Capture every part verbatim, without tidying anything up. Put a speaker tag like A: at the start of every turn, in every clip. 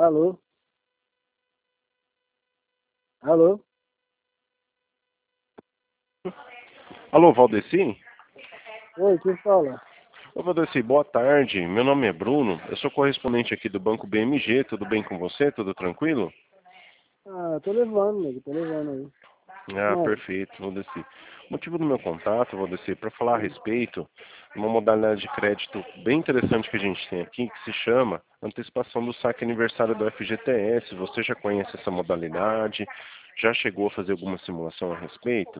A: Alô? Alô?
B: Alô, Valdeci?
A: Oi, quem fala?
B: Ô, Valdeci, boa tarde. Meu nome é Bruno. Eu sou correspondente aqui do Banco B M G. Tudo bem com você? Tudo tranquilo?
A: Ah, tô levando, nego, tô levando aí.
B: Ah,
A: Mas,
B: perfeito, Valdeci. O motivo do meu contato, Valdeci, é para falar a respeito de uma modalidade de crédito bem interessante que a gente tem aqui, que se chama antecipação do saque aniversário do F G T S. Você já conhece essa modalidade? Já chegou a fazer alguma simulação a respeito?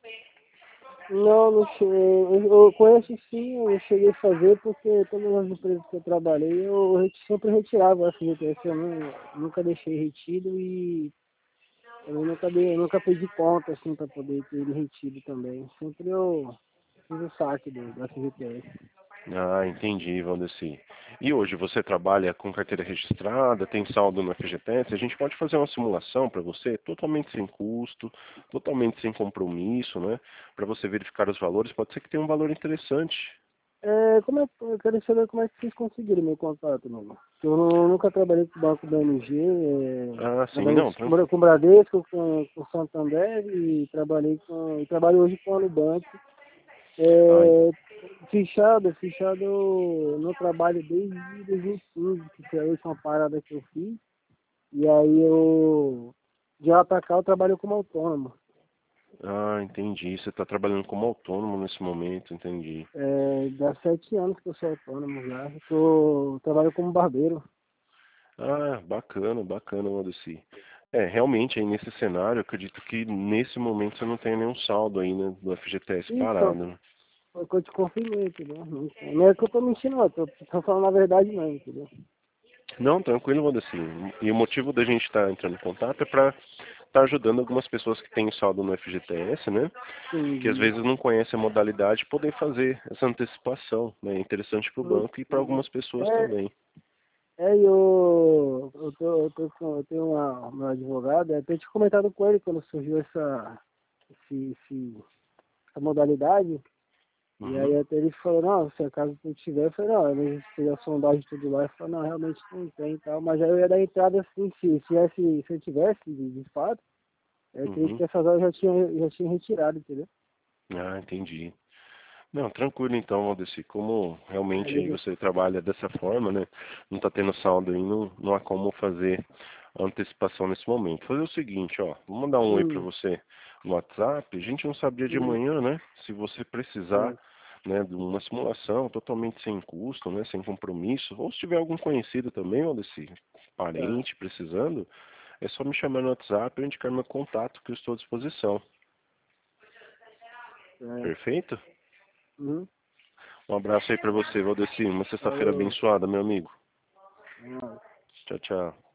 A: não, não cheguei. Eu, eu conheço sim, eu cheguei a fazer porque todas as empresas que eu trabalhei, eu reti- sempre retirava o F G T S, eu não, nunca deixei retido e também nunca, dei, nunca pedi conta, assim, para poder ter ele retido também. Sempre eu fiz o saque do, do F G T S.
B: Ah, entendi, Valdeci. E hoje você trabalha com carteira registrada, tem saldo no F G T S? A gente pode fazer uma simulação para você, totalmente sem custo, totalmente sem compromisso, né? Para você verificar os valores, pode ser que tenha um valor interessante.
A: É, como é, eu quero saber como é que vocês conseguiram meu contato, mano. Eu não- nunca trabalhei com o Banco B M G, é,
B: Ah, sim,
A: trabalhei
B: não,
A: com,
B: tranquilo.
A: com o Bradesco, com, com o Santander e trabalhei com, e trabalho hoje com a Nubank.
B: Ah,
A: É, fichado, fichado eu não trabalho desde dois mil e quinze, que foi a última parada que eu fiz. E aí eu, de lá pra cá eu trabalho como autônomo.
B: ah, entendi. Você está trabalhando como autônomo nesse momento, entendi.
A: É, dá sete anos que eu sou autônomo já. Eu tô, trabalho como barbeiro.
B: Ah, bacana, bacana, Valdeci. É, realmente, aí nesse cenário, eu acredito que nesse momento você não tenha nenhum saldo aí, né, do F G T S parado,
A: Então,
B: né?
A: foi o que eu te confirmei, entendeu? Não, não é que eu tô mentindo, não. Eu tô, tô falando a verdade mesmo, entendeu?
B: Não, tranquilo, Valdeci. E o motivo da gente estar entrando em contato é para estar ajudando algumas pessoas que têm saldo no F G T S, né? Que às
A: Entendi.
B: vezes não conhecem a modalidade, poder fazer essa antecipação, né? É interessante para o
A: Hum,
B: banco e para algumas pessoas
A: É,
B: também.
A: é eu, eu, tô, eu, tô com, eu tenho uma, meu advogado, eu até tinha comentado com ele quando surgiu essa, esse, esse, essa modalidade. E
B: Uhum,
A: aí até ele falou, não, se acaso tu tiver, eu falei, não, a gente fez a sondagem e tudo lá, ele falou, não, realmente não tem e tal, mas aí eu ia dar entrada assim, se, se, tivesse, se eu tivesse, de, de fato, eu acredito
B: uhum.
A: que essas horas já tinha, já tinha retirado, entendeu?
B: Ah, entendi. Não, tranquilo então, Valdeci. Como realmente aí
A: Beleza.
B: você trabalha dessa forma, né? Não está tendo saldo aí, não, não há como fazer a antecipação nesse momento. Fazer o seguinte, ó, vou mandar um oi para
A: Hum,
B: você no WhatsApp. A gente não sabe dia de
A: hum,
B: manhã, né? Se você precisar,
A: hum,
B: né, de uma simulação totalmente sem custo, né, sem compromisso, ou se tiver algum conhecido também, Valdeci,
A: tá.
B: parente precisando, é só me chamar no WhatsApp ou indicar meu contato que eu estou à disposição.
A: É.
B: Perfeito?
A: Uhum.
B: Um abraço aí para você, Valdeci. Uma sexta-feira
A: Falou.
B: abençoada, meu amigo.
A: É nóis.
B: Tchau, tchau.